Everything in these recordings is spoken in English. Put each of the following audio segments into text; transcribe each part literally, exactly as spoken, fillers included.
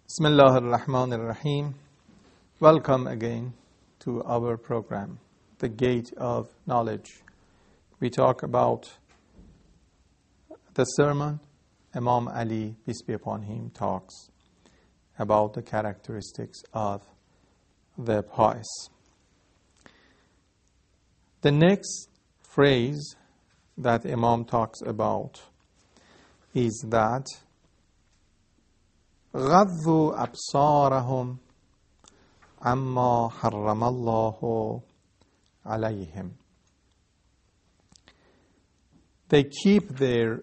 Bismillah ar-Rahman ar-Rahim. Welcome again to our program, The Gate of Knowledge. We talk about the sermon. Imam Ali, peace be upon him, talks about the characteristics of the pious. The next phrase that Imam talks about is that غضوا أبصارهم عما حرم الله عليهم. They keep their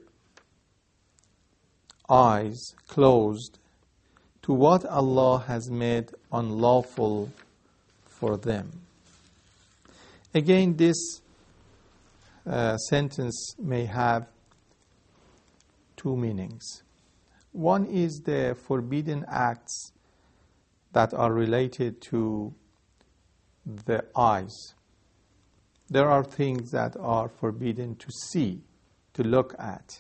eyes closed to what Allah has made unlawful for them. Again, this uh, sentence may have two meanings. One is the forbidden acts that are related to the eyes. There are things that are forbidden to see, to look at.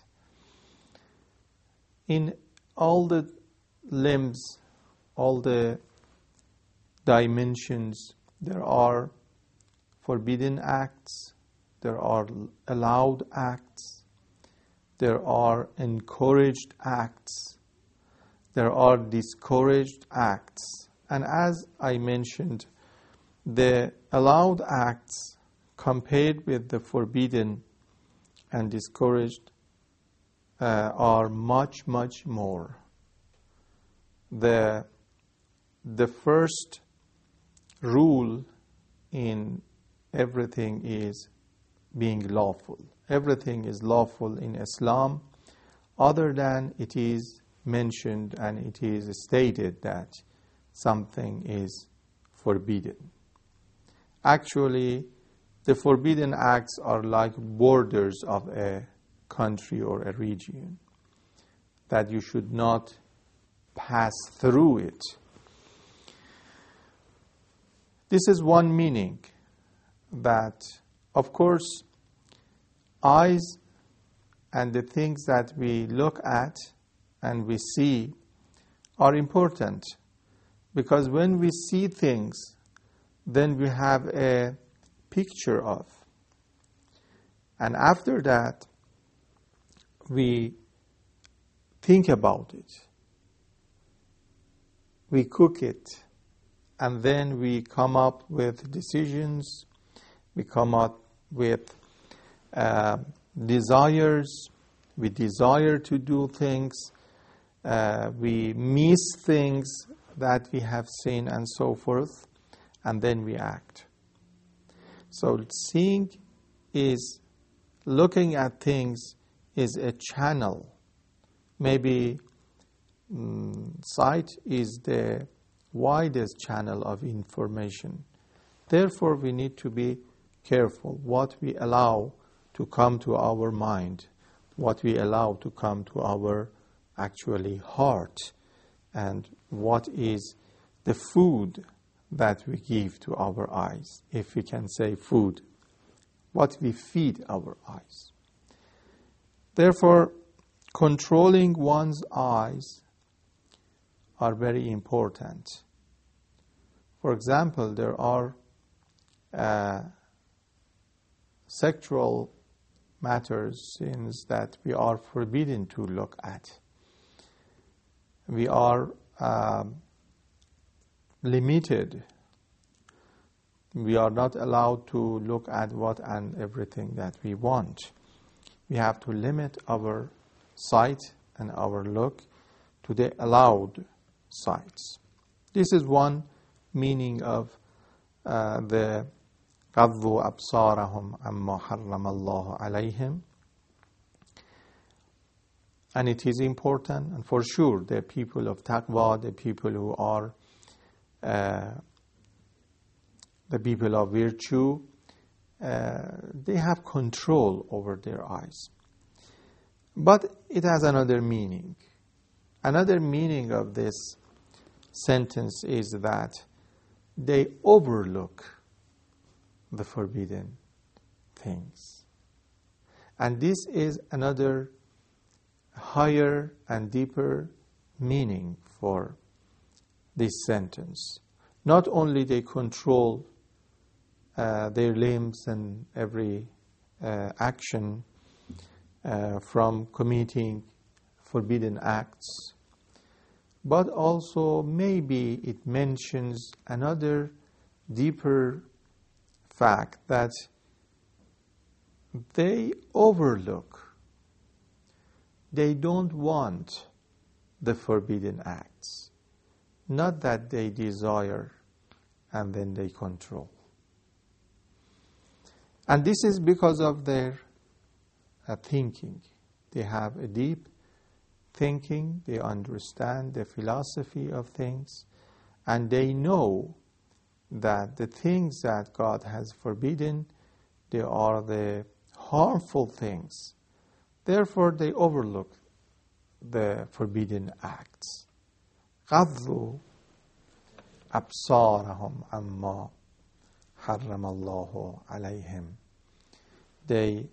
In all the limbs, all the dimensions, there are forbidden acts, there are allowed acts, there are encouraged acts, there are discouraged acts. And as I mentioned, the allowed acts compared with the forbidden and discouraged uh, are much, much more. The, the first rule in everything is being lawful. Everything is lawful in Islam other than it is mentioned and it is stated that something is forbidden. Actually, the forbidden acts are like borders of a country or a region, that you should not pass through it. This is one meaning, that of course eyes and the things that we look at and we see are important, because when we see things, then we have a picture of. And after that, we think about it. We cook it. And then we come up with decisions. We come up with uh, desires. We desire to do things. Uh, we miss things that we have seen and so forth, and then we act. So seeing is, looking at things is a channel. Maybe mm, sight is the widest channel of information. Therefore, we need to be careful what we allow to come to our mind, what we allow to come to our actually heart, and what is the food that we give to our eyes, if we can say food, what we feed our eyes. Therefore, controlling one's eyes are very important. For example, there are uh, sexual matters, sins that we are forbidden to look at. We are uh, limited. We are not allowed to look at what and everything that we want. We have to limit our sight and our look to the allowed sights. This is one meaning of uh, the غضوا أبصارهم عما حرم الله عليهم. And it is important, and for sure, the people of taqwa, the people who are uh, the people of virtue, uh, they have control over their eyes. But it has another meaning. Another meaning of this sentence is that they overlook the forbidden things. And this is another higher and deeper meaning for this sentence. Not only they control uh, their limbs and every uh, action uh, from committing forbidden acts, but also maybe it mentions another deeper fact that they overlook, they don't want the forbidden acts, not that they desire and then they control. And this is because of their uh, thinking. They have a deep thinking, they understand the philosophy of things, and they know that the things that God has forbidden, they are the harmful things. Therefore, they overlook the forbidden acts. غضوا أبصارهم عما حرم الله عليهم. They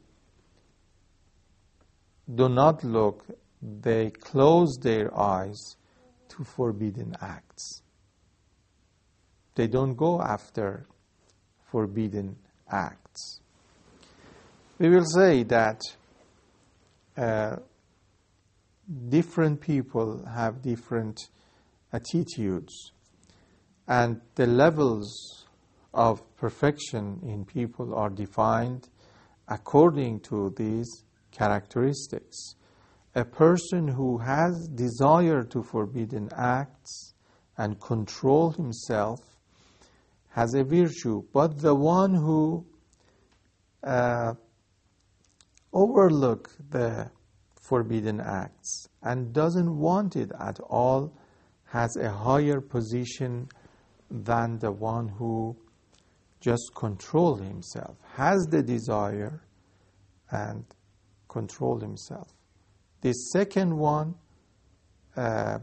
do not look, they close their eyes to forbidden acts. They don't go after forbidden acts. We will say that uh, different people have different attitudes, and the levels of perfection in people are defined according to these characteristics. A person who has desire to forbidden acts and control himself has a virtue, but the one who uh, overlook the forbidden acts and doesn't want it at all has a higher position than the one who just control himself, has the desire and control himself. The second one uh,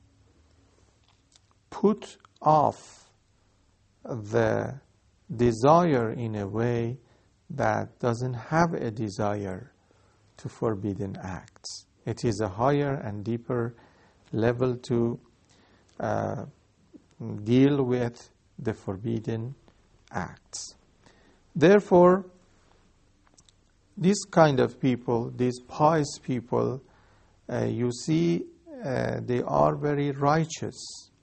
put off the desire in a way that doesn't have a desire to forbidden acts. It is a higher and deeper level to uh, deal with the forbidden acts. Therefore, this kind of people, these pious people, uh, you see, uh, they are very righteous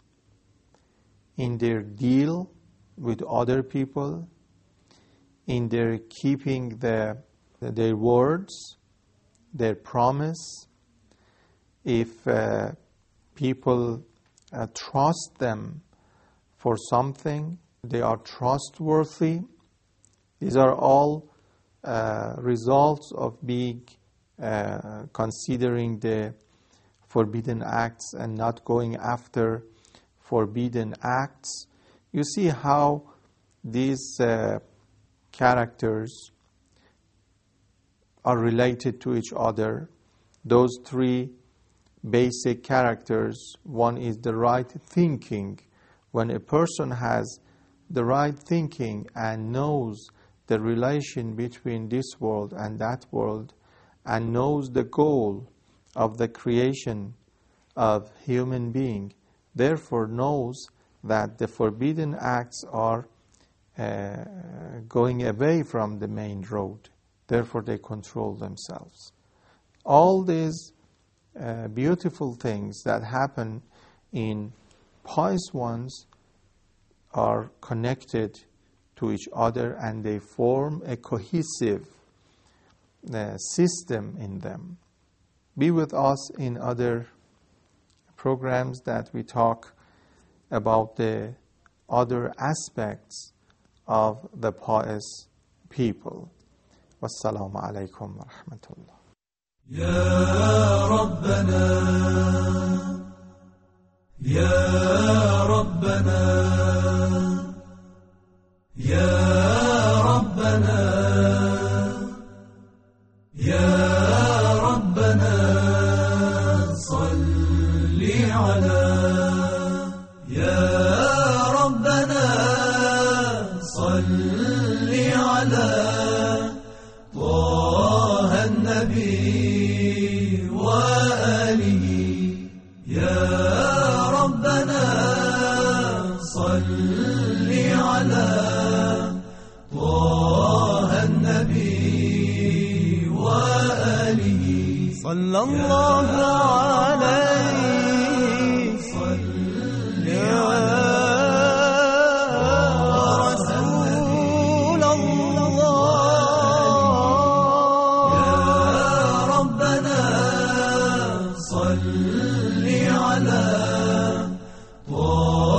in their deal with other people, in their keeping the, their words, their promise. If uh, people uh, trust them for something, they are trustworthy. These are all uh, results of being uh, considering the forbidden acts and not going after forbidden acts. You see how these uh, characters are related to each other. Those three basic characters, one is the right thinking. When a person has the right thinking and knows the relation between this world and that world, and knows the goal of the creation of human being, therefore knows that the forbidden acts are uh, going away from the main road. Therefore they control themselves. All these uh, beautiful things that happen in pious ones are connected to each other, and they form a cohesive uh, system in them. Be with us in other programs that we talk about the other aspects of the pious people. Wassalamu alaikum wa rahmatullah. Ya Rabbana, Ya Rabbana, Ya Rabbana, Ya Rabbana, salli ala, Ya Rabbana, salli ala طه النبي وآله يا ربنا صل على طه النبي وآله صلى الله عليه صل يا رسول الله يا ربنا صل على طه